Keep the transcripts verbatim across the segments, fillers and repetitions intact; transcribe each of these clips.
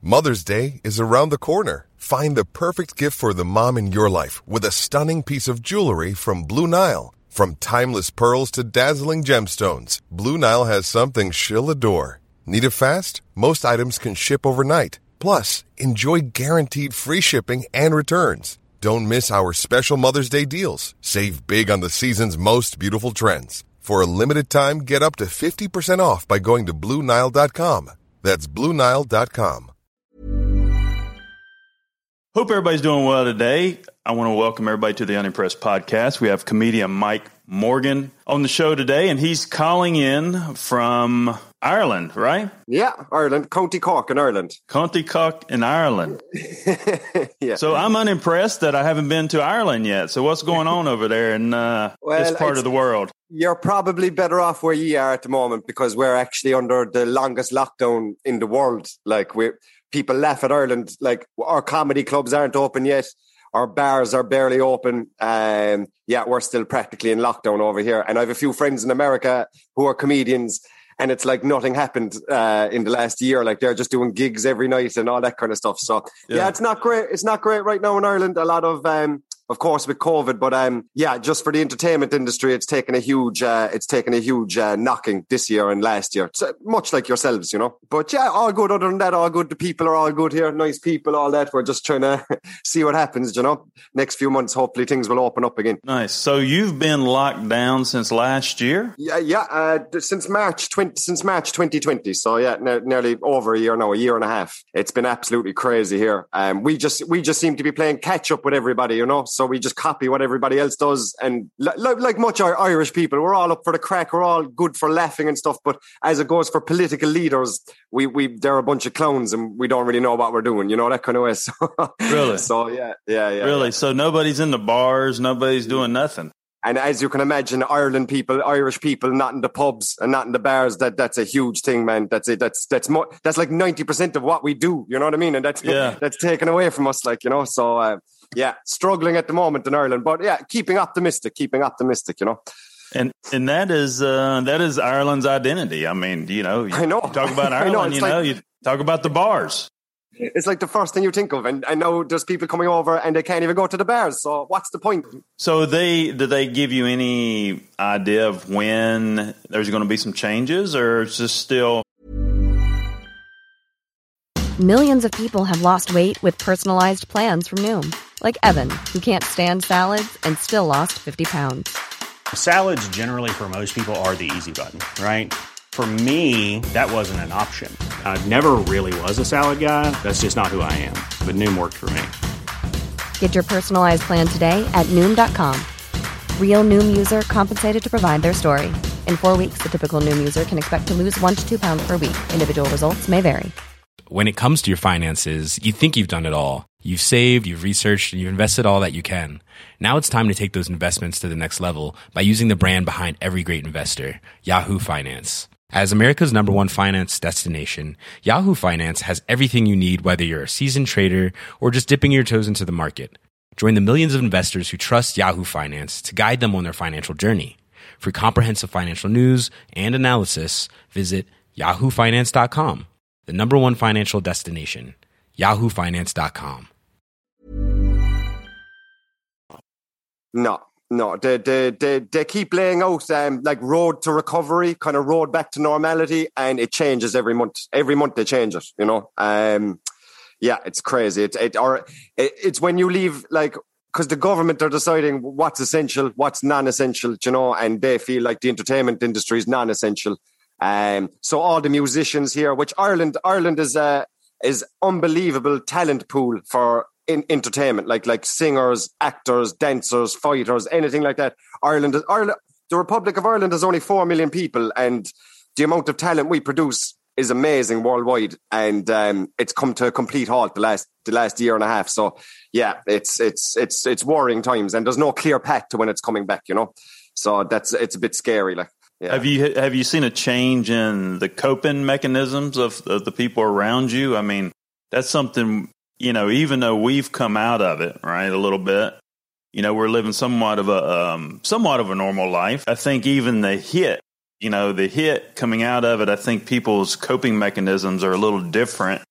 Mother's Day is around the corner. Find the perfect gift for the mom in your life with a stunning piece of jewelry from Blue Nile. From timeless pearls to dazzling gemstones, Blue Nile has something she'll adore. Need it fast? Most items can ship overnight. Plus, enjoy guaranteed free shipping and returns. Don't miss our special Mother's Day deals. Save big on the season's most beautiful trends. For a limited time, get up to fifty percent off by going to Blue Nile dot com. That's Blue Nile dot com. Hope everybody's doing well today. I want to welcome everybody to the Unimpressed podcast. We have comedian Mike Morgan on the show today, and he's calling in from Ireland, right? Yeah, Ireland, County Cork in Ireland. County Cork in Ireland. Yeah. So I'm unimpressed that I haven't been to Ireland yet. So what's going on over there in uh, well, this part of the world? You're probably better off where you are at the moment because we're actually under the longest lockdown in the world. Like we're people laugh at Ireland, like our comedy clubs aren't open yet. Our bars are barely open. Um, yeah, we're still practically in lockdown over here. And I have a few friends in America who are comedians, and it's like nothing happened uh, in the last year. Like they're just doing gigs every night and all that kind of stuff. So yeah, yeah it's not great. It's not great right now in Ireland. A lot of, um, of course, with COVID, but um, yeah, just for the entertainment industry, it's taken a huge, uh, it's taken a huge uh, knocking this year and last year. So, much like yourselves, you know. But yeah, all good. Other than that, all good. The people are all good here. Nice people, all that. We're just trying to see what happens, you know. Next few months, hopefully things will open up again. Nice. So you've been locked down since last year? Yeah, yeah. Uh, since March twenty, since March twenty twenty. So yeah, ne- nearly over a year now, a year and a half. It's been absolutely crazy here. Um, we just we just seem to be playing catch up with everybody, you know. So we just copy what everybody else does, and li- like much Irish people, we're all up for the crack. We're all good for laughing and stuff. But as it goes for political leaders, we we they're a bunch of clowns, and we don't really know what we're doing. You know, that kind of way. So, really? So yeah, yeah, yeah. Really? Yeah. So nobody's in the bars, nobody's doing nothing. And as you can imagine, Ireland people, Irish people, not in the pubs and not in the bars. That that's a huge thing, man. That's it. That's that's mo- that's like ninety percent of what we do. You know what I mean? And that's yeah. that's taken away from us, like you know. So uh, yeah, struggling at the moment in Ireland, but yeah, keeping optimistic, keeping optimistic. You know. And and that is uh, that is Ireland's identity. I mean, you know, you I know. talk about Ireland, know, you like, know, you talk about the bars. It's like the first thing you think of, and I know there's people coming over and they can't even go to the bars. So what's the point? So they did they give you any idea of when there's going to be some changes, or it's just still? Millions of people have lost weight with personalized plans from Noom, like Evan, who can't stand salads and still lost fifty pounds. Salads generally for most people are the easy button, right? For me, that wasn't an option. I never really was a salad guy. That's just not who I am. But Noom worked for me. Get your personalized plan today at Noom dot com. Real Noom user compensated to provide their story. In four weeks, the typical Noom user can expect to lose one to two pounds per week. Individual results may vary. When it comes to your finances, you think you've done it all. You've saved, you've researched, and you've invested all that you can. Now it's time to take those investments to the next level by using the brand behind every great investor, Yahoo Finance. As America's number one finance destination, Yahoo Finance has everything you need, whether you're a seasoned trader or just dipping your toes into the market. Join the millions of investors who trust Yahoo Finance to guide them on their financial journey. For comprehensive financial news and analysis, visit yahoo finance dot com, the number one financial destination, yahoo finance dot com. No. No, they, they they they keep laying out um, like road to recovery, kind of road back to normality, and it changes every month. Every month they change it, you know. Um, yeah, it's crazy. It, it or it, it's when you leave, like, because the government are deciding what's essential, what's non-essential, you know, and they feel like the entertainment industry is non-essential. Um, so all the musicians here, which Ireland Ireland is a is unbelievable talent pool for. In entertainment, like like singers, actors, dancers, fighters, anything like that. Ireland, is, Ireland, the Republic of Ireland is only four million people, and the amount of talent we produce is amazing worldwide. And um, it's come to a complete halt the last the last year and a half. So yeah, it's it's it's it's worrying times, and there's no clear path to when it's coming back. You know, so that's it's a bit scary. Like, yeah. have you have you seen a change in the coping mechanisms of, of the people around you? I mean, that's something. You know, even though we've come out of it, right, a little bit, you know, we're living somewhat of a um, somewhat of a normal life. I think even the hit, you know, the hit coming out of it, I think people's coping mechanisms are a little different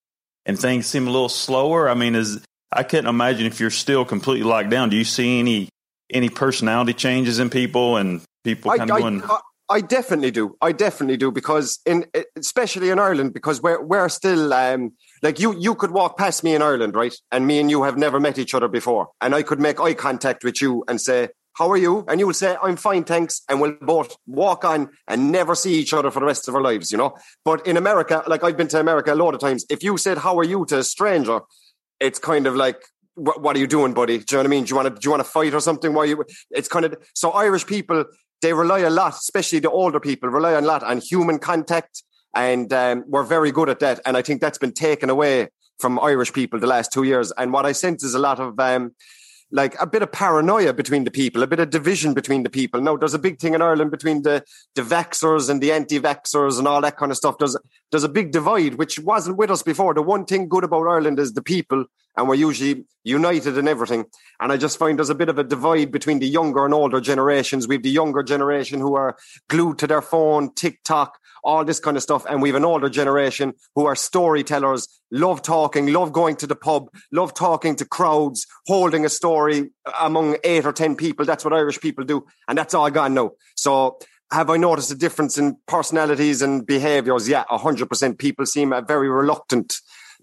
and things seem a little slower? I mean, is I couldn't imagine if you're still completely locked down. Do you see any any personality changes in people and people kind I, of going? I, I definitely do. I definitely do because in especially in Ireland, because we're we're still um, like you you could walk past me in Ireland, right? And me and you have never met each other before, and I could make eye contact with you and say, "How are you?" And you would say, "I'm fine, thanks," and we'll both walk on and never see each other for the rest of our lives, you know. But in America, like I've been to America a lot of times, if you said, "How are you?" to a stranger, it's kind of like, what, what are you doing, buddy? Do you know what I mean? Do you want to, do you want to fight or something? Why you? It's kind of, so Irish people, they rely a lot, especially the older people, rely a lot on human contact. And um, we're very good at that. And I think that's been taken away from Irish people the last two years. And what I sense is a lot of, um, like a bit of paranoia between the people, a bit of division between the people. Now, there's a big thing in Ireland between the, the vaxxers and the anti-vaxxers and all that kind of stuff. There's, there's a big divide, which wasn't with us before. The one thing good about Ireland is the people, and we're usually united in everything. And I just find there's a bit of a divide between the younger and older generations. We have the younger generation who are glued to their phone, TikTok, all this kind of stuff. And we have an older generation who are storytellers, love talking, love going to the pub, love talking to crowds, holding a story among eight or ten people. That's what Irish people do. And that's all gone now. So have I noticed a difference in personalities and behaviours? Yeah, one hundred percent. People seem very reluctant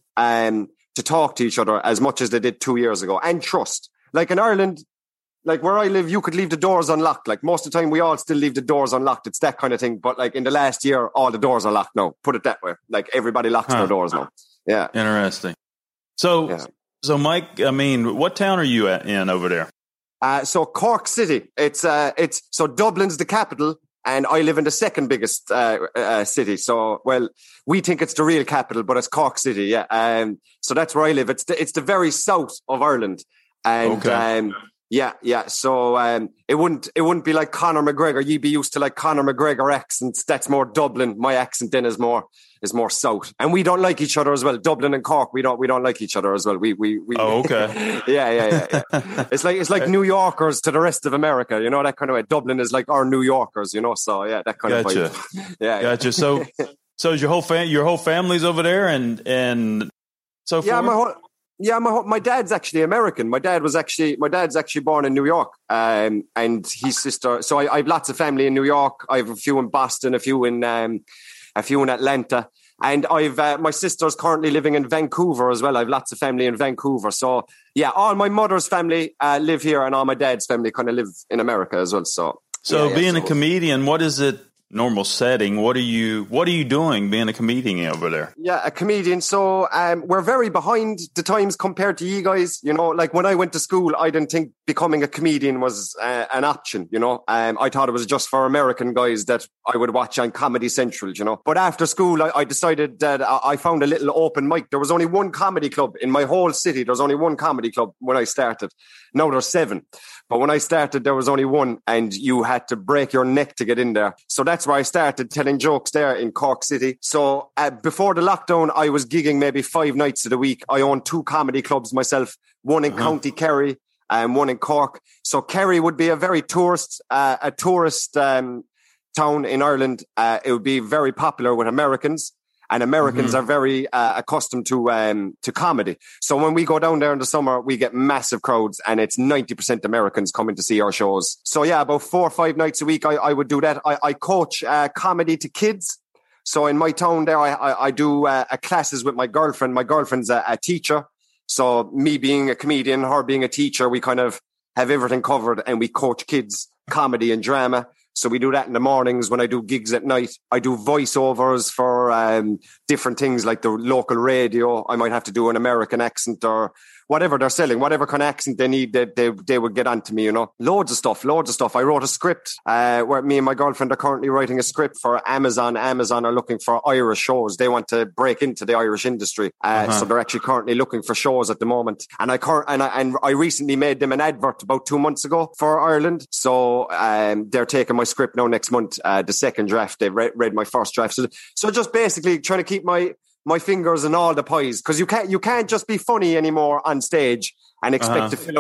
um, to talk to each other as much as they did two years ago. And trust. Like in Ireland, like where I live, you could leave the doors unlocked. Like most of the time, we all still leave the doors unlocked. It's that kind of thing. But like in the last year, all the doors are locked now. Put it that way. Like everybody locks huh. their doors now. Yeah. Interesting. So, yeah. so Mike, I mean, what town are you at in over there? Uh, so Cork City. It's uh, it's so Dublin's the capital, and I live in the second biggest uh, uh, city. So, well, we think it's the real capital, but it's Cork City. Yeah. Um. So that's where I live. It's the, it's the very south of Ireland, and okay. um. Yeah, yeah. So um, it wouldn't it wouldn't be like Conor McGregor. You'd be used to like Conor McGregor accents. That's more Dublin. My accent then is more is more south, and we don't like each other as well. Dublin and Cork, we don't we don't like each other as well. We we we. Oh, okay. yeah, yeah, yeah, yeah. It's like it's like New Yorkers to the rest of America. You know, that kind of way. Dublin is like our New Yorkers. You know, so yeah, that kind gotcha. of vibe. Yeah, gotcha. Yeah. So so is your whole fam- your whole family's over there and and so forth? Yeah, my whole. Yeah, my my dad's actually American. My dad was actually my dad's actually born in New York, um, and his sister. So I, I have lots of family in New York. I have a few in Boston, a few in um, a few in Atlanta, and I've uh, my sister's currently living in Vancouver as well. I have lots of family in Vancouver. So yeah, all my mother's family uh, live here, and all my dad's family kind of live in America as well. So so yeah, being yeah, a so. comedian, what is it? Normal setting. What are you? What are you doing being a comedian over there? Yeah, a comedian. So um, we're very behind the times compared to you guys. You know, like when I went to school, I didn't think becoming a comedian was uh, an option. You know, um, I thought it was just for American guys that I would watch on Comedy Central. You know, but after school, I, I decided that I found a little open mic. There was only one comedy club in my whole city. There was only one comedy club when I started. Now there's seven. But when I started, there was only one, and you had to break your neck to get in there. So that's where I started telling jokes there in Cork City. So uh, before the lockdown, I was gigging maybe five nights of the week. I own two comedy clubs myself, one in uh-huh. County Kerry and one in Cork. So Kerry would be a very tourist, uh, a tourist um, town in Ireland. Uh, it would be very popular with Americans. And Americans mm-hmm. are very uh, accustomed to um, to comedy. So when we go down there in the summer, we get massive crowds, and it's ninety percent Americans coming to see our shows. So yeah, about four or five nights a week, I, I would do that. I, I coach uh, comedy to kids. So in my town there, I, I, I do uh, classes with my girlfriend. My girlfriend's a, a teacher. So me being a comedian, her being a teacher, we kind of have everything covered, and we coach kids comedy and drama. So we do that in the mornings when I do gigs at night. I do voiceovers for um, different things like the local radio. I might have to do an American accent or whatever they're selling, whatever kind of accent they need, they, they, they would get onto me, you know. Loads of stuff, loads of stuff. I wrote a script uh, where me and my girlfriend are currently writing a script for Amazon. Amazon are looking for Irish shows. They want to break into the Irish industry. Uh, uh-huh. So they're actually currently looking for shows at the moment. And I cur- and, I, and I recently made them an advert about two months ago for Ireland. So um, they're taking my script now next month, uh, the second draft. They've re- read my first draft. So, so just basically trying to keep my... my fingers in all the pies, because you can't you can't just be funny anymore on stage and expect uh-huh. to fill out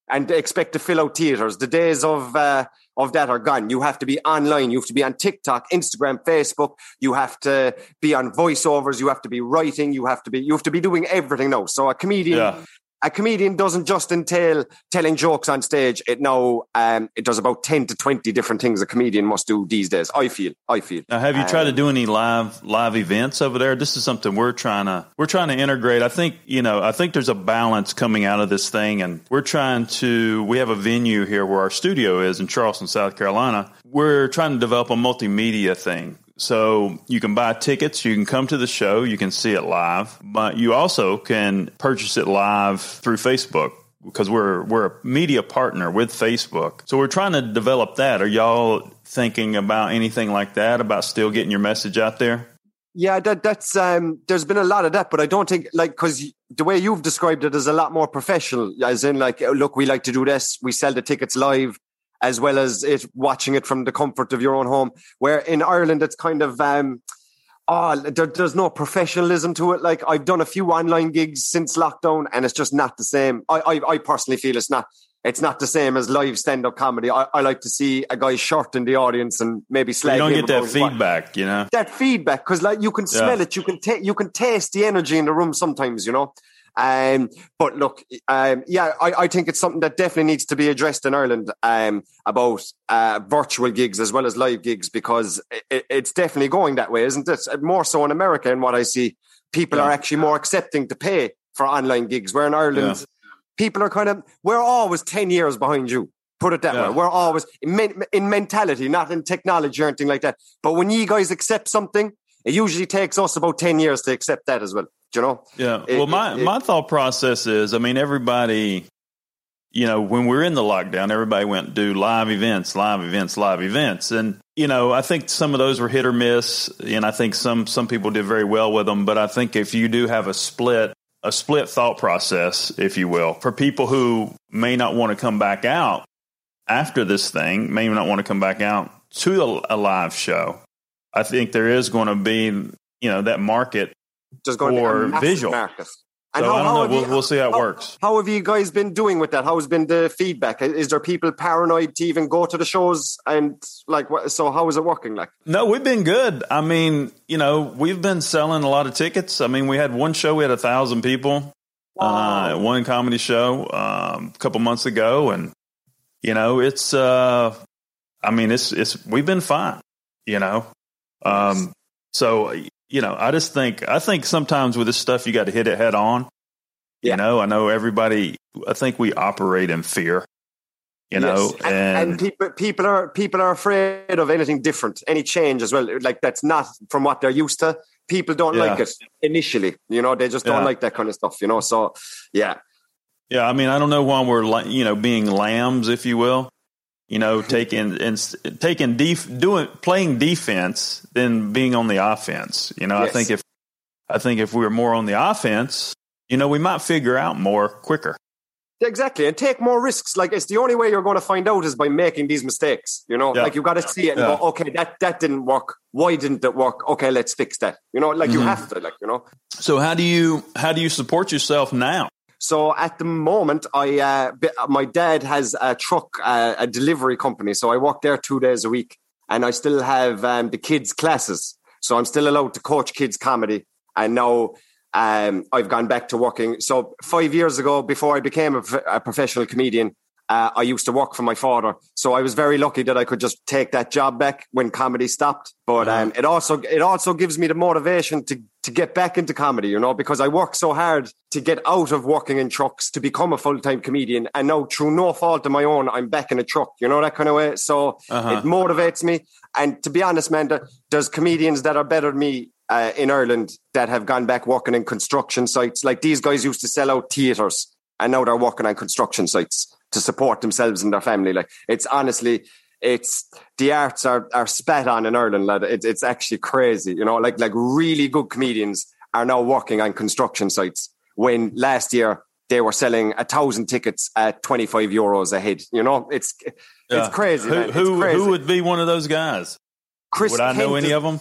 and expect to fill out theatres. The days of uh, of that are gone. You have to be online. You have to be on TikTok, Instagram, Facebook. You have to be on voiceovers. You have to be writing. You have to be you have to be doing everything now. So a comedian. Yeah. A comedian doesn't just entail telling jokes on stage. It now um, it does about ten to twenty different things a comedian must do these days. I feel. I feel. Now, have you um, tried to do any live live events over there? This is something we're trying to we're trying to integrate. I think you know. I think there's a balance coming out of this thing, and we're trying to. We have a venue here where our studio is in Charleston, South Carolina. We're trying to develop a multimedia thing. So you can buy tickets, you can come to the show, you can see it live, but you also can purchase it live through Facebook because we're we're a media partner with Facebook. So we're trying to develop that. Are y'all thinking about anything like that, about still getting your message out there? Yeah, that that's um, there's been a lot of that, but I don't think like because the way you've described it is a lot more professional, as in like, look, we like to do this, we sell the tickets live, as well as it watching it from the comfort of your own home. Where in Ireland, it's kind of, um, oh, there, there's no professionalism to it. Like I've done a few online gigs since lockdown and it's just not the same. I, I, I personally feel it's not, it's not the same as live stand-up comedy. I, I like to see a guy's shirt in the audience and maybe slag him. You don't get that feedback, what. you know? That feedback, because like you can smell yeah. it, you can, ta- you can taste the energy in the room sometimes, you know? Um, but look, um, yeah, I, I think it's something that definitely needs to be addressed in Ireland um, about uh, virtual gigs as well as live gigs, because it, it's definitely going that way, isn't it? More so in America, and what I see, people yeah. are actually more accepting to pay for online gigs, where in Ireland, yeah. people are kind of, we're always ten years behind you. Put it that yeah. way. We're always in, in mentality, not in technology or anything like that. But when you guys accept something, it usually takes us about ten years to accept that as well. You know? Yeah. Well, it, my, it, my thought process is, I mean, everybody, you know, when we were in the lockdown, everybody went do live events, live events, live events. And, you know, I think some of those were hit or miss. And I think some, some people did very well with them. But I think if you do have a split, a split thought process, if you will, for people who may not want to come back out after this thing, may not want to come back out to a, a live show, I think there is going to be, you know, that market Just going for to visual. Market. And so how, I don't know. We'll, you, we'll see how it how, works. How have you guys been doing with that? How has been the feedback? Is there people paranoid to even go to the shows? And like, what, so how is it working? Like, no, we've been good. I mean, you know, we've been selling a lot of tickets. I mean, we had one show, we had a thousand people, wow. uh, one comedy show um, a couple months ago. And, you know, it's, uh, I mean, it's, it's, we've been fine, you know? Um, so, you know, I just think, I think sometimes with this stuff, you got to hit it head on. Yeah. You know, I know everybody, I think we operate in fear, you yes. know, and, and, and people, people are, people are afraid of anything different, any change as well. Like that's not from what they're used to. People don't yeah. like it initially, you know, they just don't yeah. like that kind of stuff, you know? So, yeah. Yeah. I mean, I don't know why we're, you know, being lambs, if you will. You know, taking and taking def, doing playing defense than being on the offense. You know, yes. I think if I think if we were more on the offense, you know, we might figure out more quicker. Exactly, and take more risks. Like it's the only way you're going to find out is by making these mistakes. You know, yeah. like you've got to see it and yeah. go, okay, that that didn't work. Why didn't it work? Okay, let's fix that. You know, like mm-hmm. you have to, like you know. So how do you how do you support yourself now? So at the moment, I uh, my dad has a truck, uh, a delivery company. So I work there two days a week, and I still have um, the kids' classes. So I'm still allowed to coach kids' comedy. And now um, I've gone back to working. So five years ago, before I became a, a professional comedian, uh, I used to work for my father. So I was very lucky that I could just take that job back when comedy stopped. But um, it also it also gives me the motivation to to get back into comedy, you know, because I worked so hard to get out of working in trucks to become a full-time comedian. And now through no fault of my own, I'm back in a truck, you know, that kind of way. So uh-huh. it motivates me. And to be honest, man, there's comedians that are better than me uh, in Ireland that have gone back working in construction sites. Like these guys used to sell out theatres and now they're working on construction sites to support themselves and their family. Like it's honestly... It's the arts are, are spat on in Ireland, lad. It's it's actually crazy, you know. Like like really good comedians are now working on construction sites. When last year they were selling a thousand tickets at twenty five euros a head. You know, it's yeah. it's crazy. Who man. It's who crazy. who would be one of those guys? Chris would I Kent know any is, of them?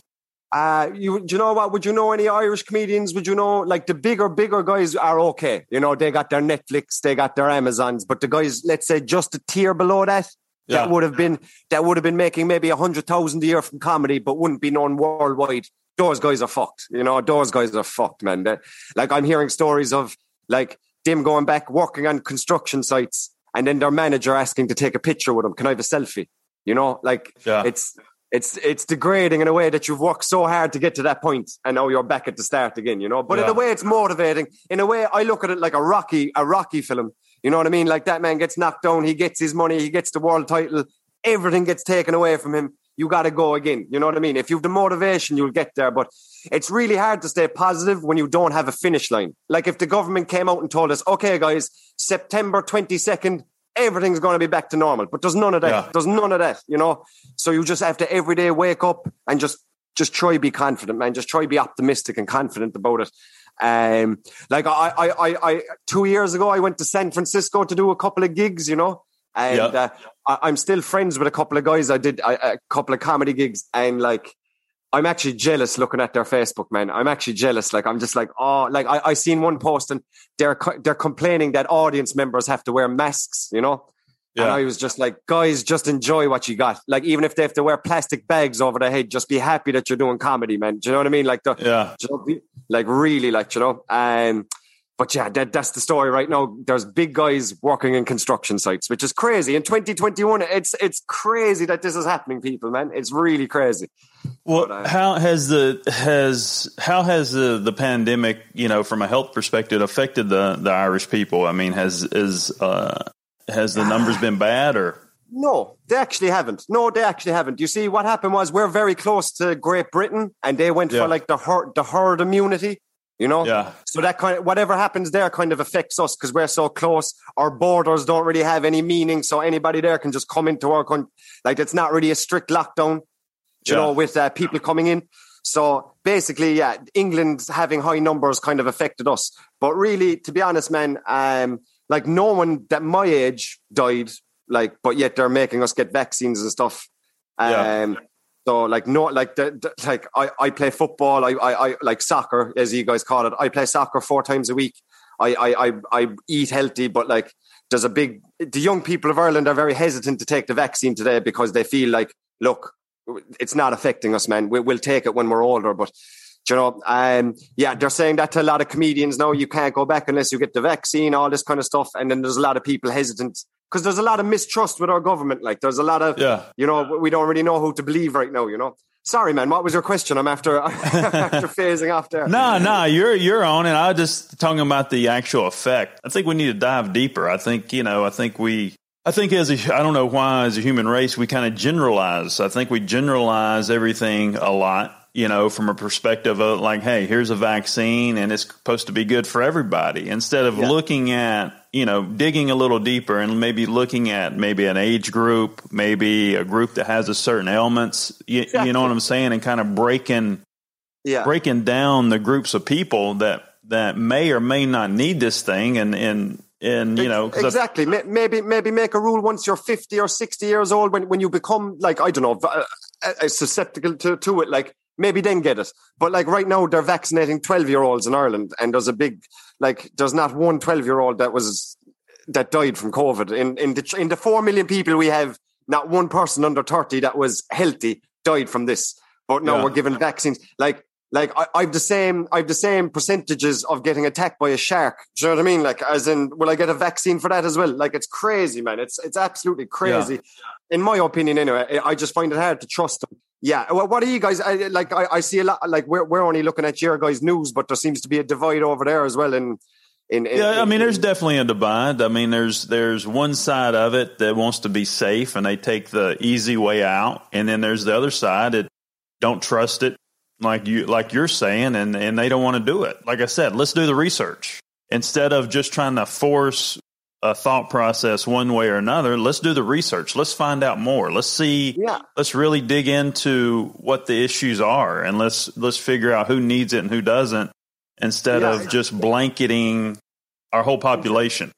Uh, you, do you know what? Would you know any Irish comedians? Would you know, like the bigger, bigger guys are okay. You know, they got their Netflix, they got their Amazons, but the guys, let's say just a tier below that, yeah. that would have been, that would have been making maybe a hundred thousand a year from comedy, but wouldn't be known worldwide. Those guys are fucked. You know, those guys are fucked, man. They, like I'm hearing stories of like them going back, working on construction sites, and then their manager asking to take a picture with them. Can I have a selfie? You know, like yeah. it's, It's it's degrading in a way that you've worked so hard to get to that point, and now you're back at the start again, you know. But yeah. in a way, it's motivating. In a way, I look at it like a Rocky a Rocky film. You know what I mean? Like that man gets knocked down, he gets his money, he gets the world title, everything gets taken away from him. You got to go again. You know what I mean? If you've the motivation, you'll get there. But it's really hard to stay positive when you don't have a finish line. Like if the government came out and told us, okay, guys, September twenty-second, everything's going to be back to normal, but there's none of that. Yeah. There's none of that, you know? So you just have to every day wake up and just, just try to be confident, man. Just try to be optimistic and confident about it. Um, like I, I, I, I, two years ago, I went to San Francisco to do a couple of gigs, you know? And yeah. uh, I, I'm still friends with a couple of guys. I did a, a couple of comedy gigs, and like, I'm actually jealous looking at their Facebook, man. I'm actually jealous. Like, I'm just like, oh, like I, I seen one post and they're, they're complaining that audience members have to wear masks, you know? Yeah. And I was just like, guys, just enjoy what you got. Like, even if they have to wear plastic bags over their head, just be happy that you're doing comedy, man. Do you know what I mean? Like, the, yeah. you know, like really, like, you know, um, but yeah, that, that's the story right now. There's big guys working in construction sites, which is crazy. In twenty twenty-one, it's it's crazy that this is happening, people, man. It's really crazy. Well, but, uh, how has the has how has the, the pandemic, you know, from a health perspective, affected the, the Irish people? I mean, has is uh, has the numbers been bad or? No, they actually haven't. No, they actually haven't. You see, what happened was we're very close to Great Britain, and they went yeah. for like the herd, the herd immunity. You know, yeah. So that kind of whatever happens there kind of affects us because we're so close. Our borders don't really have any meaning, so anybody there can just come into our country. Like it's not really a strict lockdown, you yeah. know, with uh, people coming in. So basically, yeah, England having high numbers kind of affected us. But really, to be honest, man, um, like no one that my age died. Like, but yet they're making us get vaccines and stuff. Um, yeah. So like no like the, the, like I, I play football I, I I like soccer as you guys call it. I play soccer four times a week. I, I I I eat healthy, but like there's a big the young people of Ireland are very hesitant to take the vaccine today because they feel like look it's not affecting us, man. We, we'll take it when we're older, but you know um yeah they're saying that to a lot of comedians now. You can't go back unless you get the vaccine, all this kind of stuff, and then there's a lot of people hesitant. Because there's a lot of mistrust with our government. Like, there's a lot of, yeah. you know, we don't really know who to believe right now, you know. Sorry, man. What was your question? I'm after after phasing off there. No, no, you're you're on it. I was just talking about the actual effect. I think we need to dive deeper. I think, you know, I think we, I think as a, I don't know why as a human race, we kind of generalize. I think we generalize everything a lot. You know, from a perspective of like, hey, here's a vaccine and it's supposed to be good for everybody. Instead of yeah. looking at, you know, digging a little deeper and maybe looking at maybe an age group, maybe a group that has a certain ailments, you, exactly. you know what I'm saying? And kind of breaking, yeah. breaking down the groups of people that, that may or may not need this thing. And, and, and you know, exactly. I, maybe, maybe make a rule once you're fifty or sixty years old, when, when you become like, I don't know, uh, susceptible to, to it, like, maybe then get it. But like right now they're vaccinating twelve year olds in Ireland, and there's a big, like there's not one twelve year old that was, that died from COVID. In, in the, in the four million people we have, not one person under thirty that was healthy died from this. But now yeah. we're giving vaccines. Like, like I, I've the same, I've the same percentages of getting attacked by a shark. Do you know what I mean? Like, as in, will I get a vaccine for that as well? Like, it's crazy, man. It's, it's absolutely crazy. Yeah. In my opinion, anyway, I just find it hard to trust them. Yeah. Well, what are you guys, I, like, I, I see a lot, like, we're, we're only looking at your guys' news, but there seems to be a divide over there as well. In, in, in yeah, I mean, in, there's definitely a divide. I mean, there's, there's one side of it that wants to be safe and they take the easy way out. And then there's the other side that don't trust it, like you, like you're saying, and, and they don't want to do it. Like I said, let's do the research instead of just trying to force a thought process one way or another. Let's do the research. Let's find out more. Let's see. Yeah. Let's really dig into what the issues are, and let's let's figure out who needs it and who doesn't, instead yeah. of just blanketing our whole population.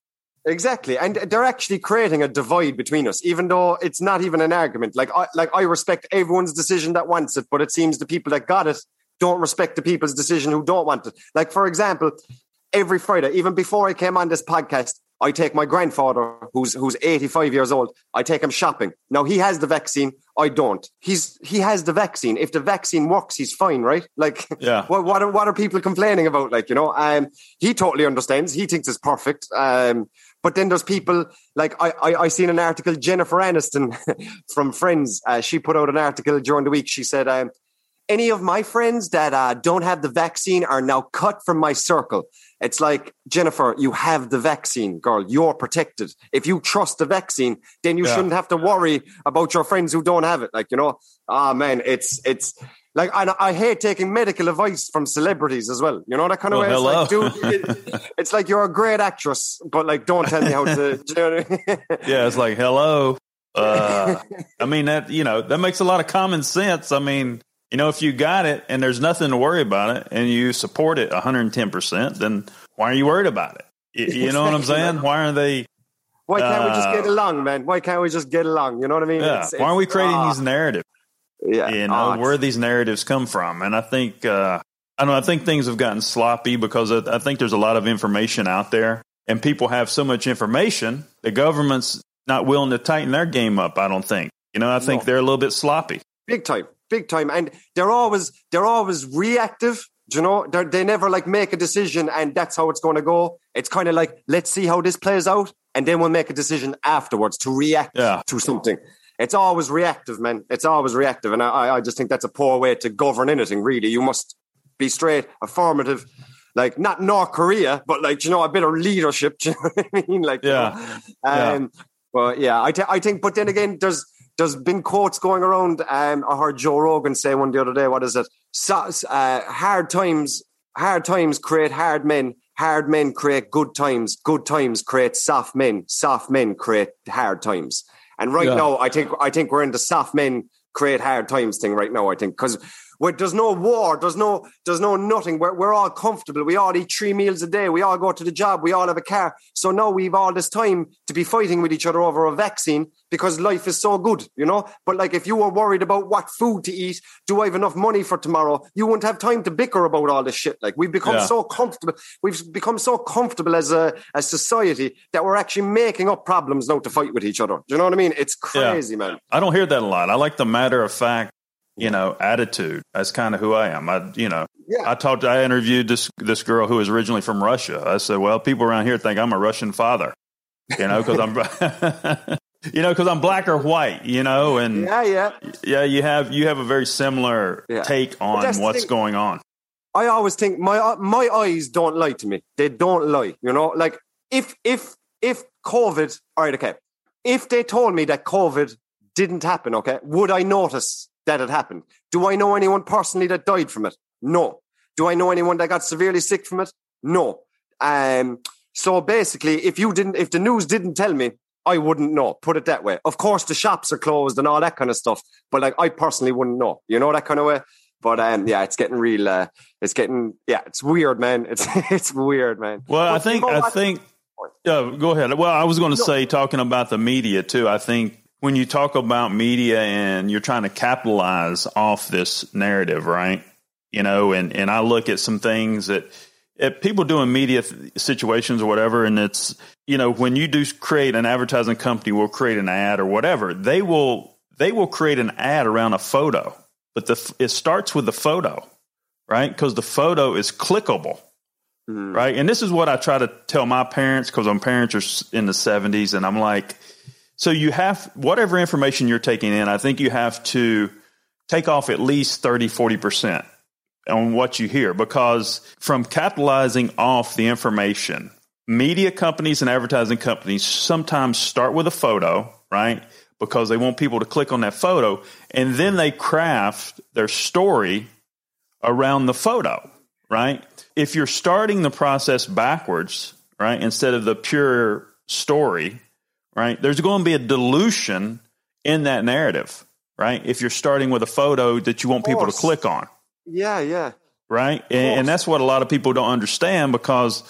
Exactly. And they're actually creating a divide between us, even though it's not even an argument. Like I, like I respect everyone's decision that wants it, but it seems the people that got it don't respect the people's decision who don't want it. Like, for example, every Friday, even before I came on this podcast, I take my grandfather, who's who's eighty-five years old, I take him shopping. Now, he has the vaccine. I don't. He's He has the vaccine. If the vaccine works, he's fine, right? Like, yeah. what, what, are, what are people complaining about? Like, you know, um, he totally understands. He thinks it's perfect. Um, but then there's people, like, I, I, I seen an article, Jennifer Aniston from Friends. Uh, she put out an article during the week. She said, um, any of my friends that uh, don't have the vaccine are now cut from my circle. It's like, Jennifer, you have the vaccine, girl. You're protected. If you trust the vaccine, then you yeah. shouldn't have to worry about your friends who don't have it. Like, you know, ah, oh, man, it's it's like, I, I hate taking medical advice from celebrities as well. You know, that kind of well, way. It's hello. like, dude, it, it's like you're a great actress, but like, don't tell me how to. Do you know what I mean? Yeah, it's like, hello. Uh, I mean, that, you know, that makes a lot of common sense. I mean, you know, if you got it and there's nothing to worry about it and you support it one hundred ten percent, then why are you worried about it? You, you know what I'm saying? Why are they? Why can't uh, we just get along, man? Why can't we just get along? You know what I mean? Yeah. It's, why are we creating uh, these narratives? Yeah. You know, uh, where these narratives come from. And I think, uh, I don't know, I think things have gotten sloppy because I think there's a lot of information out there and people have so much information. The government's not willing to tighten their game up, I don't think. You know, I think no. they're a little bit sloppy. Big time. Big time. And they're always they're always reactive. Do you know? They're, they never like make a decision and that's how it's going to go. It's kind of like, let's see how this plays out. And then we'll make a decision afterwards to react yeah. to something. It's always reactive, man. It's always reactive. And I, I just think that's a poor way to govern anything, really. You must be straight, affirmative, like not North Korea, but like, you know, a bit of leadership. Do you know what I mean? Like, yeah. You know? um, yeah. Well, yeah, I, th- I think, but then again, there's, There's been quotes going around. Um, I heard Joe Rogan say one the other day. What is it? So, uh, hard times, hard times create hard men. Hard men create good times. Good times create soft men. Soft men create hard times. And right yeah. now, I think I think we're in the soft men create hard times thing right now. I think because there's no war, there's no there's no nothing. We're we're all comfortable. We all eat three meals a day. We all go to the job. We all have a car. So now we've all this time to be fighting with each other over a vaccine because life is so good, you know. But like, if you were worried about what food to eat, do I have enough money for tomorrow? You wouldn't have time to bicker about all this shit. Like, we've become yeah. so comfortable. We've become so comfortable as a as society that we're actually making up problems now to fight with each other. Do you know what I mean? It's crazy, yeah. man. I don't hear that a lot. I like the matter of fact, you know, attitude. That's kind of who I am. I, you know, yeah. I talked, I interviewed this, this girl who was originally from Russia. I said, well, people around here think I'm a Russian father, you know, cause I'm, you know, cause I'm black or white, you know, and yeah, yeah, yeah, you have, you have a very similar yeah. take on what's going on. I always think my, my eyes don't lie to me. They don't lie, you know, like if, if, if COVID, all right, okay. If they told me that COVID didn't happen, okay, would I notice that it happened? Do I know anyone personally that died from it? No. Do I know anyone that got severely sick from it? No. Um, so basically, if you didn't, if the news didn't tell me, I wouldn't know. Put it that way. Of course, the shops are closed and all that kind of stuff, but like, I personally wouldn't know. You know, that kind of way. But um, yeah, it's getting real. Uh, it's getting yeah, it's weird, man. It's it's weird, man. Well, but I think I think. Uh, go ahead. Well, I was going to no. say, talking about the media too. I think when you talk about media and you're trying to capitalize off this narrative, right? You know, and, and I look at some things that if people doing media th- situations or whatever, and it's, you know, when you do create an advertising company will create an ad or whatever, they will they will create an ad around a photo, but the it starts with the photo, right? Because the photo is clickable. Mm-hmm. Right. And this is what I try to tell my parents, because my parents are in the seventies, and I'm like, so you have whatever information you're taking in, I think you have to take off at least thirty, forty percent on what you hear, because from capitalizing off the information, media companies and advertising companies sometimes start with a photo, right? Because they want people to click on that photo, and then they craft their story around the photo, right? If you're starting the process backwards, right, instead of the pure story, right, there's going to be a dilution in that narrative, right? If you're starting with a photo that you want people to click on. Yeah, yeah. Right? And, and that's what a lot of people don't understand, because,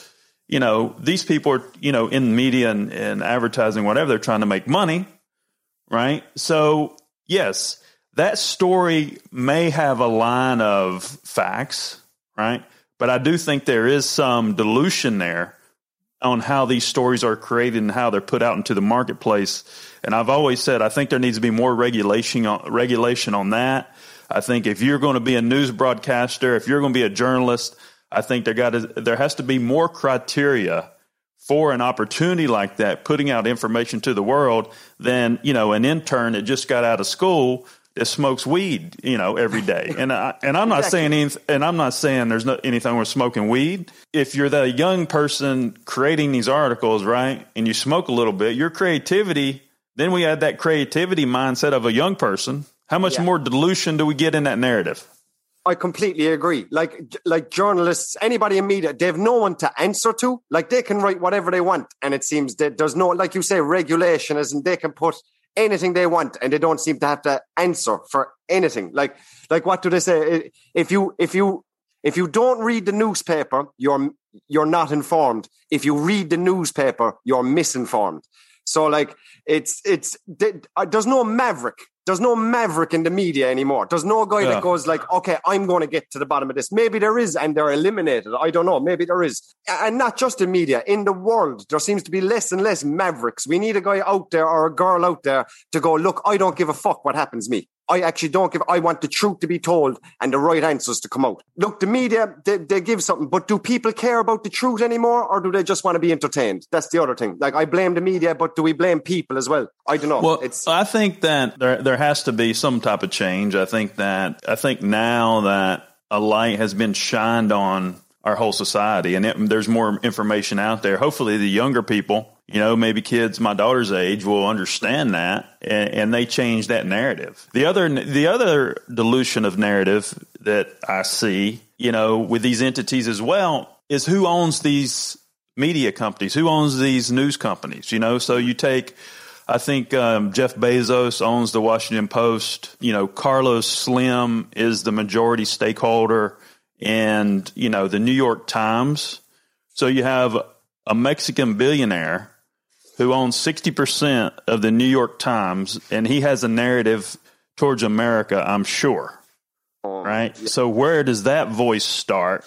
you know, these people are, you know, in media and, and advertising, whatever, they're trying to make money, right? So, yes, that story may have a line of facts, right? But I do think there is some dilution there on how these stories are created and how they're put out into the marketplace. And I've always said, I think there needs to be more regulation on, regulation on that. I think if you're going to be a news broadcaster, if you're going to be a journalist, I think there got to, there has to be more criteria for an opportunity like that, putting out information to the world, than, you know, an intern that just got out of school that smokes weed, you know, every day. And I, and I'm not exactly. saying anything, and I'm not saying there's no, anything with smoking weed. If you're the young person creating these articles, right, and you smoke a little bit, your creativity, then we add that creativity mindset of a young person. How much yeah. more dilution do we get in that narrative? I completely agree. Like, like journalists, anybody in media, they have no one to answer to. Like, they can write whatever they want. And it seems that there's no, like you say, regulation, as in they can put anything they want and they don't seem to have to answer for anything. Like, like what do they say? If you, if you, if you don't read the newspaper, you're, you're not informed. If you read the newspaper, you're misinformed. So like, it's, it's, there's no maverick. There's no maverick in the media anymore. There's no guy yeah. that goes like, okay, I'm going to get to the bottom of this. Maybe there is, and they're eliminated. I don't know. Maybe there is. And not just in media, in the world, there seems to be less and less mavericks. We need a guy out there or a girl out there to go, look, I don't give a fuck what happens to me. I actually don't give, I want the truth to be told and the right answers to come out. Look, the media, they, they give something, but do people care about the truth anymore, or do they just want to be entertained? That's the other thing. Like, I blame the media, but do we blame people as well? I don't know. Well, it's, I think that there there has to be some type of change. I think that, I think now that a light has been shined on our whole society and it, there's more information out there, hopefully the younger people, you know, maybe kids my daughter's age will understand that, and, and they change that narrative. The other, the other dilution of narrative that I see, you know, with these entities as well, is who owns these media companies, who owns these news companies, you know? So you take, I think um, Jeff Bezos owns the Washington Post, you know, Carlos Slim is the majority stakeholder, and, you know, the New York Times. So you have a Mexican billionaire who owns sixty percent of the New York Times, and he has a narrative towards America, I'm sure. Um, right? Yeah. So where does that voice start?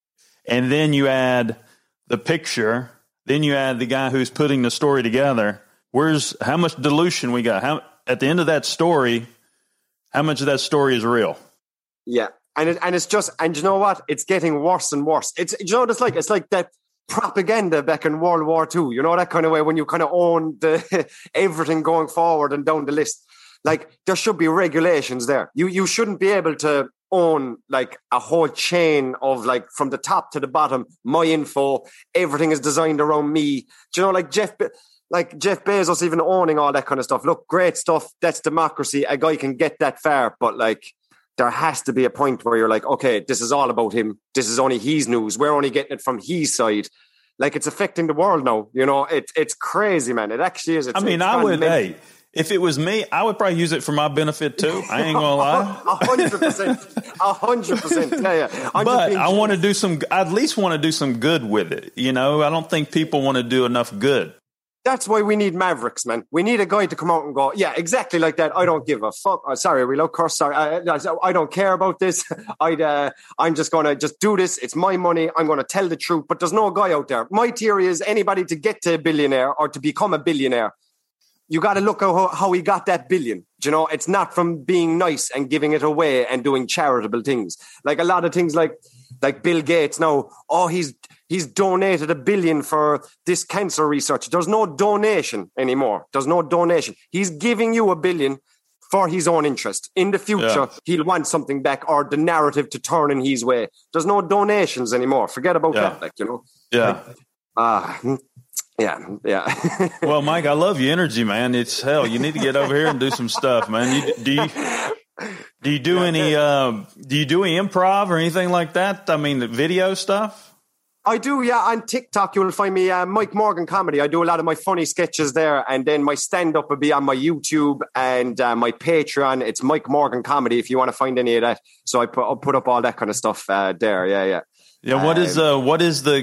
And then you add the picture, then you add the guy who's putting the story together. Where's, how much dilution we got? How, at the end of that story, how much of that story is real? Yeah. And it, and it's just, and you know what? It's getting worse and worse. It's, you know what it's like? It's like that propaganda back in World War Two, you know, that kind of way, when you kind of own the everything going forward and down the list. Like, there should be regulations there. You you shouldn't be able to own like a whole chain of, like, from the top to the bottom, my info, everything is designed around me. Do you know, like Jeff, like Jeff Bezos even owning all that kind of stuff. Look, great stuff. That's democracy. A guy can get that far, but like, there has to be a point where you're like, okay, this is all about him. This is only his news. We're only getting it from his side. Like, it's affecting the world now. You know, it, it's crazy, man. It actually is. It's, I mean, I would, hey, if it was me, I would probably use it for my benefit too. I ain't gonna lie. A hundred percent. A hundred percent. Yeah, yeah. I'm but I want to do some, I at least want to do some good with it. You know, I don't think people want to do enough good. That's why we need mavericks, man. We need a guy to come out and go, yeah, exactly like that. I don't give a fuck. Oh, sorry, we love curse. Sorry, I, I don't care about this. I'd, uh, I'm just going to just do this. It's my money. I'm going to tell the truth. But there's no guy out there. My theory is anybody to get to a billionaire or to become a billionaire, you got to look at how, how he got that billion. You know, it's not from being nice and giving it away and doing charitable things. Like a lot of things like, like Bill Gates now, oh, he's, He's donated a billion for this cancer research. There's no donation anymore. There's no donation. He's giving you a billion for his own interest. In the future, yeah. he'll want something back, or the narrative to turn in his way. There's no donations anymore. Forget about yeah. that, like, you know. Yeah. Ah, like, uh, yeah, yeah. Well, Mike, I love your energy, man. It's hell. You need to get over here and do some stuff, man. You, do you do you do any uh, do you do any improv or anything like that? I mean, the video stuff. I do, yeah. On TikTok, you will find me, uh, Mike Morgan Comedy. I do a lot of my funny sketches there. And then my stand-up will be on my YouTube and uh, my Patreon. It's Mike Morgan Comedy if you want to find any of that. So I put, I'll put up all that kind of stuff uh, there. Yeah, yeah. Yeah. What um, is uh what is the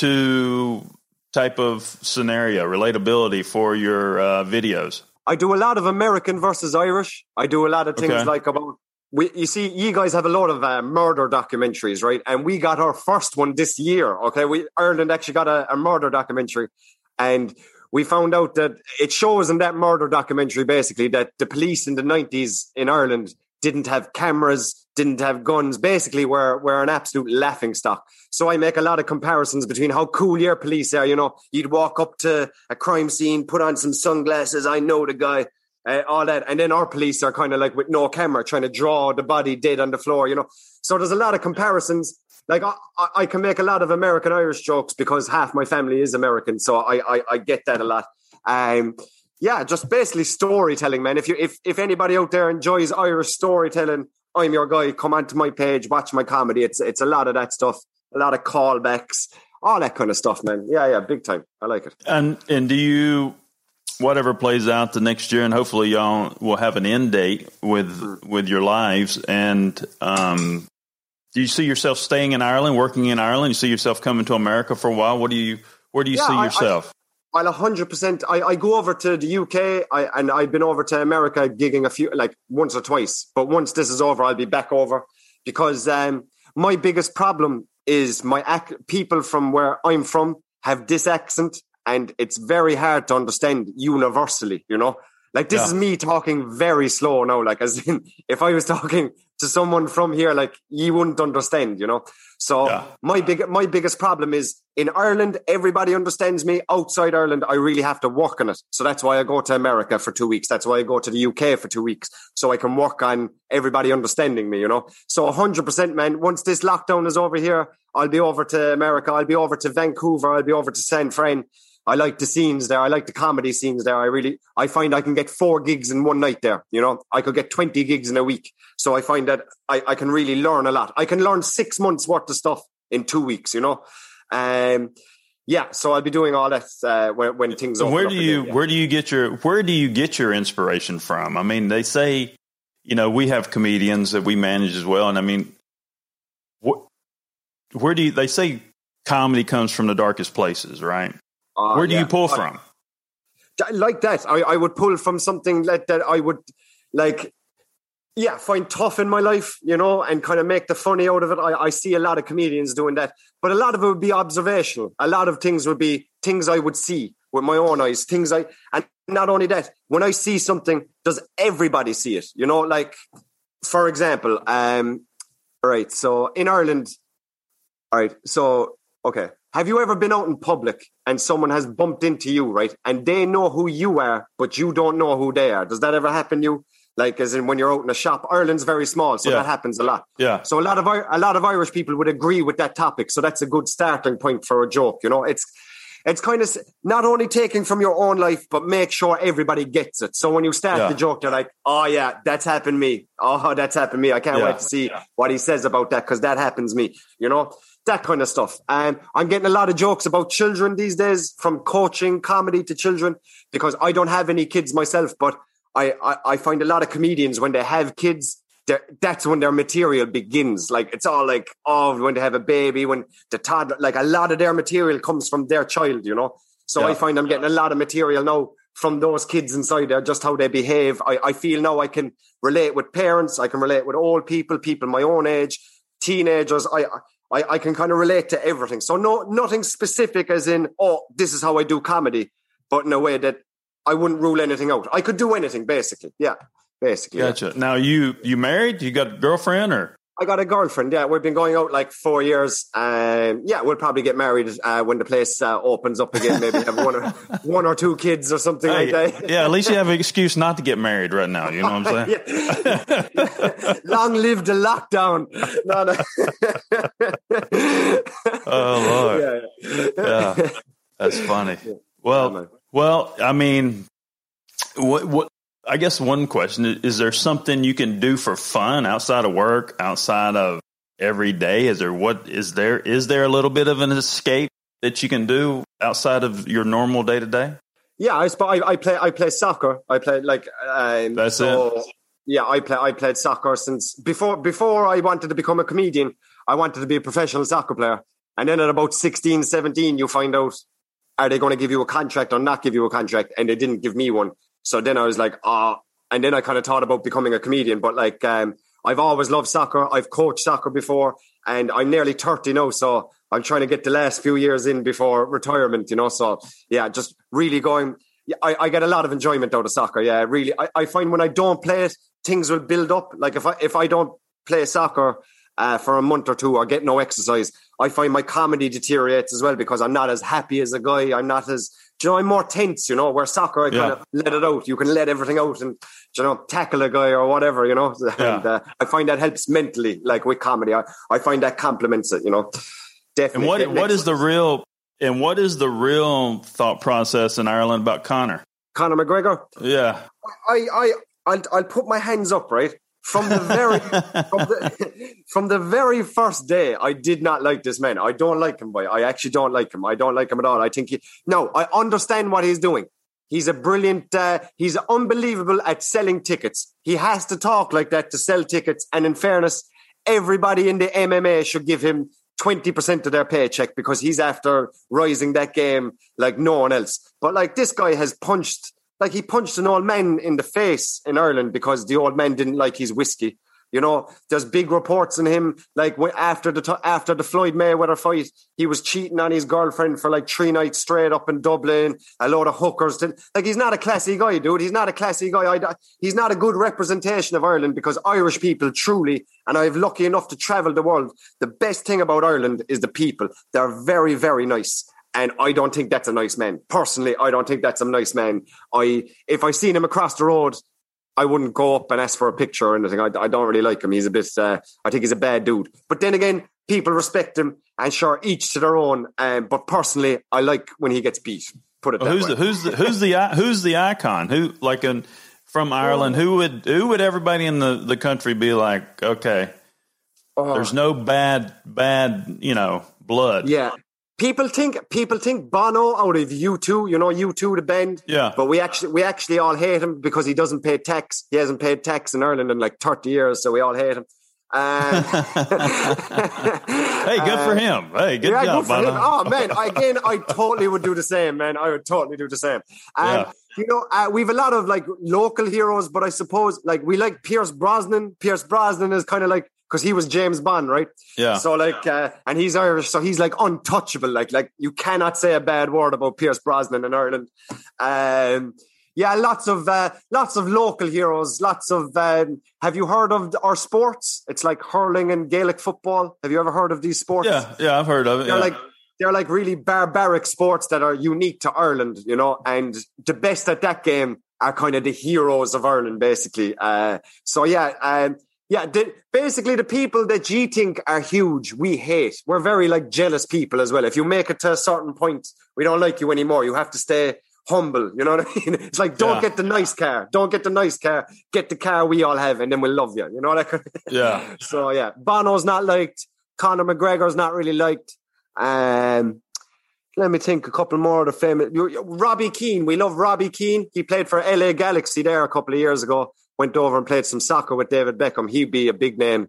go-to type of scenario, relatability for your uh, videos? I do a lot of American versus Irish. I do a lot of things okay. like about, we, you see, you guys have a lot of uh, murder documentaries, right? And we got our first one this year, okay? We Ireland actually got a, a murder documentary, and we found out that it shows in that murder documentary, basically, that the police in the nineties in Ireland didn't have cameras, didn't have guns, basically were, were an absolute laughingstock. So I make a lot of comparisons between how cool your police are. You know, you'd walk up to a crime scene, put on some sunglasses, I know the guy, uh, all that. And then our police are kind of like with no camera, trying to draw the body dead on the floor, you know. So there's a lot of comparisons. Like I, I can make a lot of American Irish jokes because half my family is American. So I, I, I get that a lot. Um, yeah, just basically storytelling, man. If you, if, if anybody out there enjoys Irish storytelling, I'm your guy. Come onto my page, watch my comedy. It's, it's a lot of that stuff, a lot of callbacks, all that kind of stuff, man. Yeah, yeah, big time. I like it. And, and do you, whatever plays out the next year, and hopefully y'all will have an end date with, mm. with your lives. And, um, do you see yourself staying in Ireland, working in Ireland? You see yourself coming to America for a while? What do you, where do you yeah, see yourself? I, I, I'll one hundred percent. I, I go over to the U K I, and I've been over to America gigging a few, like once or twice. But once this is over, I'll be back over because um, my biggest problem is my ac- people from where I'm from have this accent, and it's very hard to understand universally, you know? Like this yeah. is me talking very slow now, like as in if I was talking to someone from here, like you wouldn't understand, you know? So yeah. my big, my biggest problem is in Ireland, everybody understands me. Outside Ireland, I really have to work on it. So that's why I go to America for two weeks. That's why I go to the U K for two weeks. So I can work on everybody understanding me, you know? So one hundred percent, man, once this lockdown is over here, I'll be over to America. I'll be over to Vancouver. I'll be over to San Fran. I like the scenes there. I like the comedy scenes there. I really, I find I can get four gigs in one night there. You know, I could get twenty gigs in a week. So I find that I, I can really learn a lot. I can learn six months worth of stuff in two weeks, you know? Um, yeah. So I'll be doing all that, uh, when, when things open where up do you, again, yeah. where do you get your, where do you get your inspiration from? I mean, they say, you know, we have comedians that we manage as well. And I mean, what, where do you, they say comedy comes from the darkest places, right? Uh, Where do yeah. you pull from? Like that. I, I would pull from something like that. I would like, yeah, find tough in my life, you know, and kind of make the funny out of it. I, I see a lot of comedians doing that, but a lot of it would be observational. A lot of things would be things I would see with my own eyes, things I, and not only that, when I see something, does everybody see it? You know, like, for example, um, all right, so in Ireland, all right, so, okay. Have you ever been out in public and someone has bumped into you, right? And they know who you are, but you don't know who they are. Does that ever happen to you? Like, as in when you're out in a shop, Ireland's very small, so yeah. that happens a lot. Yeah. So a lot of a lot of Irish people would agree with that topic. So that's a good starting point for a joke. You know, it's it's kind of not only taking from your own life, but make sure everybody gets it. So when you start yeah. the joke, they're like, "Oh yeah, that's happened to me. Oh, that's happened to me. I can't yeah. wait to see yeah. what he says about that because that happens to me." You know. That kind of stuff. And I'm getting a lot of jokes about children these days, from coaching comedy to children, because I don't have any kids myself, but I, I, I find a lot of comedians, when they have kids, that's when their material begins. Like, it's all like, oh, when they have a baby, when the toddler, like a lot of their material comes from their child, you know? So yeah. I find I'm getting a lot of material now from those kids inside there, just how they behave. I, I feel now I can relate with parents. I can relate with old people, people my own age, teenagers. I, I, I can kind of relate to everything. So no, nothing specific as in, oh, this is how I do comedy, but in a way that I wouldn't rule anything out. I could do anything, basically. Yeah, basically. Gotcha. Yeah. Now, you you married? You got a girlfriend or? I got a girlfriend, yeah. We've been going out like four years. Um, yeah, we'll probably get married uh, when the place uh, opens up again. Maybe have one or, one or two kids or something hey, like that. Yeah, at least you have an excuse not to get married right now. You know what I'm saying? Long live the lockdown. No, no. Oh, Lord. Yeah, yeah. yeah. That's funny. Well, yeah, well, I mean, what what? I guess one question is, is there something you can do for fun outside of work, outside of every day? Is there what is there is there a little bit of an escape that you can do outside of your normal day to day? Yeah, I, I I play I play soccer. I play like um, that's so, it. Yeah, I play I played soccer since before before I wanted to become a comedian. I wanted to be a professional soccer player. And then at about sixteen, seventeen, you find out, are they going to give you a contract or not give you a contract? And they didn't give me one. So then I was like, ah, oh. And then I kind of thought about becoming a comedian. But like, um, I've always loved soccer. I've coached soccer before, and I'm nearly thirty now. So I'm trying to get the last few years in before retirement, you know. So yeah, just really going. Yeah, I, I get a lot of enjoyment out of soccer. Yeah, really. I, I find when I don't play it, things will build up. Like if I if I don't play soccer uh, for a month or two or get no exercise, I find my comedy deteriorates as well because I'm not as happy as a guy. I'm not as, you know, I'm more tense, you know, where soccer, I kind yeah. of let it out. You can let everything out and, you know, tackle a guy or whatever, you know. Yeah. And uh, I find that helps mentally, like with comedy. I, I find that complements it, you know. Definitely. And what what is the real and what is the real thought process in Ireland about Conor? Conor McGregor? Yeah. I, I, I'll, I'll put my hands up, right? From the very from the, from the very first day, I did not like this man. I don't like him, boy. I actually don't like him. I don't like him at all. I think he... No, I understand what he's doing. He's a brilliant... Uh, he's unbelievable at selling tickets. He has to talk like that to sell tickets. And in fairness, everybody in the M M A should give him twenty percent of their paycheck because he's after rising that game like no one else. But like this guy has punched... Like he punched an old man in the face in Ireland because the old man didn't like his whiskey. You know, there's big reports on him. Like after the after the Floyd Mayweather fight, he was cheating on his girlfriend for like three nights straight up in Dublin. A load of hookers. Like he's not a classy guy, dude. He's not a classy guy. I, he's not a good representation of Ireland because Irish people truly, and I'm lucky enough to travel the world. The best thing about Ireland is the people. They're very, very nice. And I don't think that's a nice man. Personally, I don't think that's a nice man. I, if I seen him across the road, I wouldn't go up and ask for a picture or anything. I, I don't really like him. He's a bit, uh, I think he's a bad dude. But then again, people respect him and sure, each to their own. Um, but personally, I like when he gets beat. Put it well, that who's way. The, who's the, who's the, who's the icon? Who, like in, from Ireland, who would, who would everybody in the, the country be like, okay, oh. there's no bad, bad, you know, blood. Yeah. People think people think Bono out of U two, you know, U two the band. Yeah. But we actually we actually all hate him because he doesn't pay tax. He hasn't paid tax in Ireland in like thirty years, so we all hate him. Um, hey, good for him. Hey, good yeah, job, good for Bono. him. Oh man, again, I totally would do the same, man. I would totally do the same. Um, yeah. You know, uh, we've a lot of like local heroes, but I suppose like we like Pierce Brosnan. Pierce Brosnan is kind of like, because he was James Bond, right? Yeah. So like, uh, and he's Irish, so he's like untouchable. Like, like you cannot say a bad word about Pierce Brosnan in Ireland. Um, yeah, lots of uh, lots of local heroes. Lots of. Um, have you heard of our sports? It's like hurling and Gaelic football. Have you ever heard of these sports? Yeah, yeah, I've heard of it. They're yeah. like they're like really barbaric sports that are unique to Ireland, you know. And the best at that game are kind of the heroes of Ireland, basically. Uh, so yeah. Um, Yeah, the, basically the people that you think are huge, we hate. We're very like jealous people as well. If you make it to a certain point, we don't like you anymore. You have to stay humble. You know what I mean? It's like, don't yeah. get the nice car. Don't get the nice car. Get the car we all have and then we'll love you. You know what I mean? Yeah. So yeah, Bono's not liked. Conor McGregor's not really liked. Um, let me think a couple more of the famous. Robbie Keane. We love Robbie Keane. He played for L A Galaxy there a couple of years ago. Went over and played some soccer with David Beckham. He'd be a big name.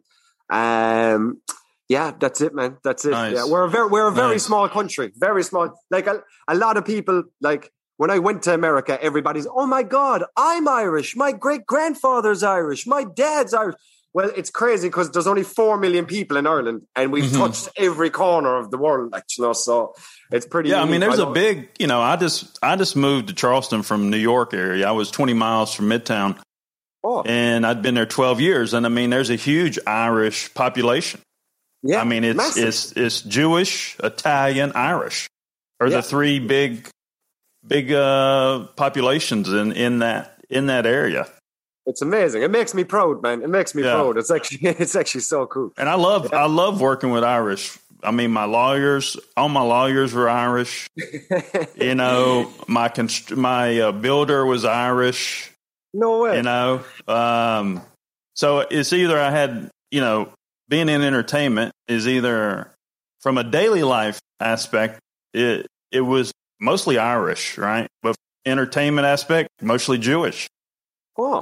Um, yeah, that's it, man. That's it. Nice. Yeah, we're a very, we're a very nice. small country. Very small. Like a, a lot of people, like when I went to America, everybody's, oh my God, I'm Irish. My great grandfather's Irish. My dad's Irish. Well, it's crazy because there's only four million people in Ireland and we've mm-hmm. touched every corner of the world, like, you know, so it's pretty. Yeah, unique. I mean, there's I a big, you know, I just, I just moved to Charleston from New York area. I was twenty miles from Midtown. Oh. And I'd been there twelve years. And I mean, there's a huge Irish population. Yeah, I mean, it's, massive. it's, it's Jewish, Italian, Irish are yeah. the three big, big, uh, populations in, in that, in that area. It's amazing. It makes me proud, man. It makes me yeah. proud. It's actually, it's actually so cool. And I love, yeah. I love working with Irish. I mean, my lawyers, all my lawyers were Irish. You know, my, const- my uh, builder was Irish. No way. You know, um, so it's either I had, you know, being in entertainment is either from a daily life aspect, it it was mostly Irish, right? But entertainment aspect, mostly Jewish. Oh,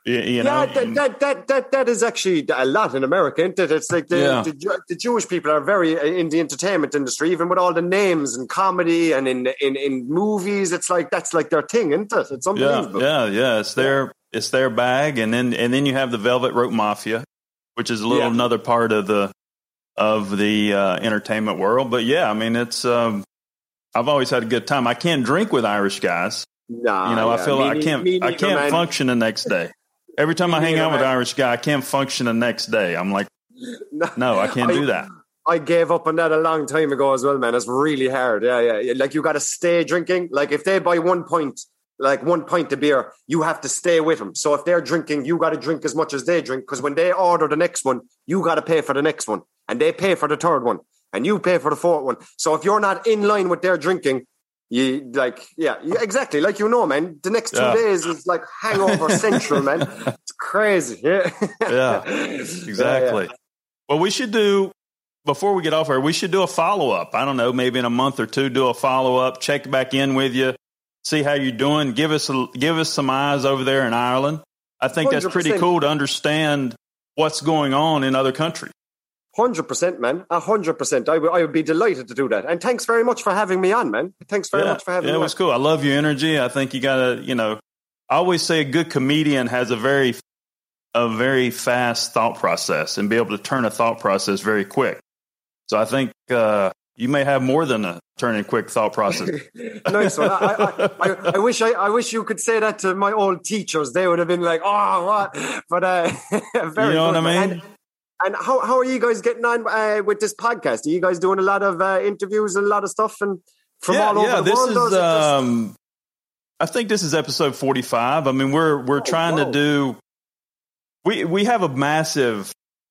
You, you know, yeah, that, that that that that is actually a lot in America, isn't it? It's like the, yeah. the, the Jewish people are very in the entertainment industry, even with all the names and comedy and in in, in movies. It's like that's like their thing, isn't it? It's unbelievable. Yeah, yeah, yeah. It's their it's their bag, and then and then you have the Velvet Rope Mafia, which is a little Yeah. another part of the of the uh, entertainment world. But yeah, I mean, it's um, I've always had a good time. I can't drink with Irish guys. Nah, You know, yeah. I feel Me like I nei- can't me I neither, can't man. function the next day. Every time I hang neither, out with an man. Irish guy, I can't function the next day. I'm like, no, I can't I- do that. I gave up on that a long time ago as well, man. It's really hard. Yeah, yeah. yeah. Like you got to stay drinking. Like if they buy one pint, like one pint of beer, you have to stay with them. So if they're drinking, you got to drink as much as they drink. Because when they order the next one, you got to pay for the next one, and they pay for the third one, and you pay for the fourth one. So if you're not in line with their drinking, you like, yeah, you, exactly. Like you know, man. The next two Yeah. days is like hangover central, man. It's crazy. Yeah, Yeah, exactly. Yeah, yeah. Well, we should do, before we get off here, we should do a follow-up. I don't know, maybe in a month or two, do a follow-up, check back in with you, see how you're doing. Give us a, give us some eyes over there in Ireland. I think that's pretty one hundred percent. cool to understand what's going on in other countries. Hundred percent, man. A hundred percent. I would, I would be delighted to do that. And thanks very much for having me on, man. Thanks very yeah, much for having yeah, me it was on. cool. I love your energy. I think you got to, you know, I always say a good comedian has a very, a very fast thought process and be able to turn a thought process very quick. So I think uh, you may have more than a turning quick thought process. Nice one. I, I, I, I wish I, I wish you could say that to my old teachers. They would have been like, "Oh, what?" But uh, very You know good, what I man. mean? And, and how how are you guys getting on uh, with this podcast? Are you guys doing a lot of uh, interviews and a lot of stuff and from yeah, all over yeah. the This world? is, or is it just- um, I think this is episode forty-five. I mean, we're we're Oh, trying whoa. to do. We we have a massive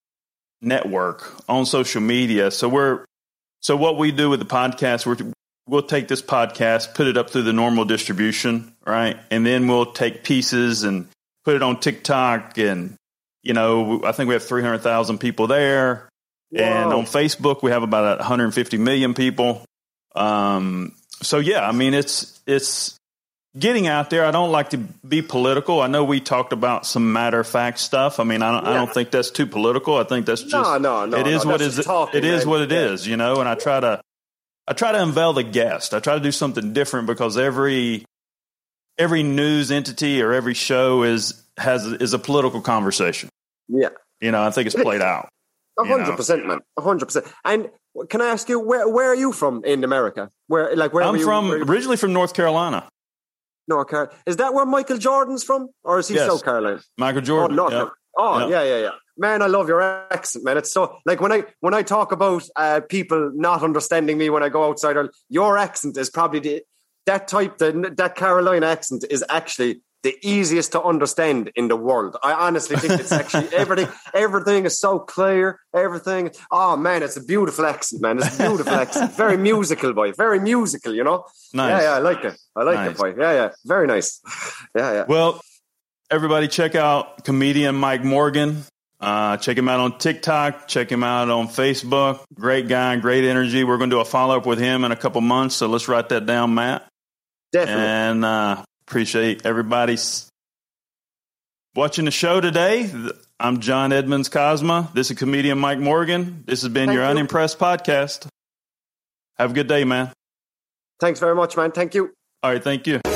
network on social media, so we're so what we do with the podcast, we're we'll take this podcast, put it up through the normal distribution, right, and then we'll take pieces and put it on TikTok, and you know, I think we have three hundred thousand people there, and Whoa. on Facebook we have about one hundred fifty million people. Um, so yeah, I mean, it's it's. Getting out there. I don't like to be political. I know we talked about some matter of fact stuff. I mean, I don't, I don't think that's too political. I think that's just, No, no, no, it is no, what that's is, just talking, it is man. what it Yeah. is, you know, and I try to, I try to unveil the guest. I try to do something different because every, every news entity or every show is, has, is a political conversation. Yeah. You know, I think it's played out. A You know. hundred percent, man. A hundred percent. And can I ask you, where where are you from in America? Where, like, where I'm were you, from, where you- originally from North Carolina. North Carolina. Is that where Michael Jordan's from, or is he Yes. South Carolina? Michael Oh, Jordan. North Yep. Carolina. Oh, Yep. yeah, yeah, yeah. Man, I love your accent, man. It's so like when I when I talk about uh, people not understanding me when I go outside, or, your accent is probably the that type. The, that Carolina accent is actually the easiest to understand in the world. I honestly think it's actually everything. Everything is so clear. Everything. Oh man, it's a beautiful accent, man. It's a beautiful accent. Very musical, boy. Very musical. You know. Nice. Yeah, yeah. I like it. I like Nice. it, boy. Yeah, yeah. Very nice. Yeah, yeah. Well, everybody check out comedian Mike Morgan. Uh, check him out on TikTok. Check him out on Facebook. Great guy, great energy. We're going to do a follow-up with him in a couple months, so let's write that down, Matt. Definitely. And uh, appreciate everybody s- watching the show today. I'm John Edmonds Cosma. This is comedian Mike Morgan. This has been Thank your you. Unimpressed podcast. Have a good day, man. Thanks very much, man. Thank you. All right, thank you.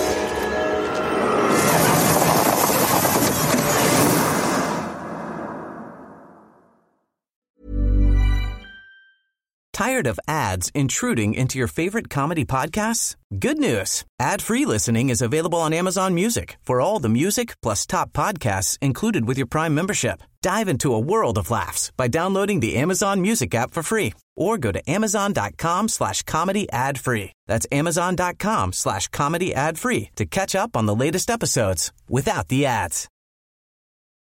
Tired of ads intruding into your favorite comedy podcasts? Good news. Ad-free listening is available on Amazon Music for all the music plus top podcasts included with your Prime membership. Dive into a world of laughs by downloading the Amazon Music app for free or go to amazon.com slash comedy ad free. That's amazon.com slash comedy ad free to catch up on the latest episodes without the ads.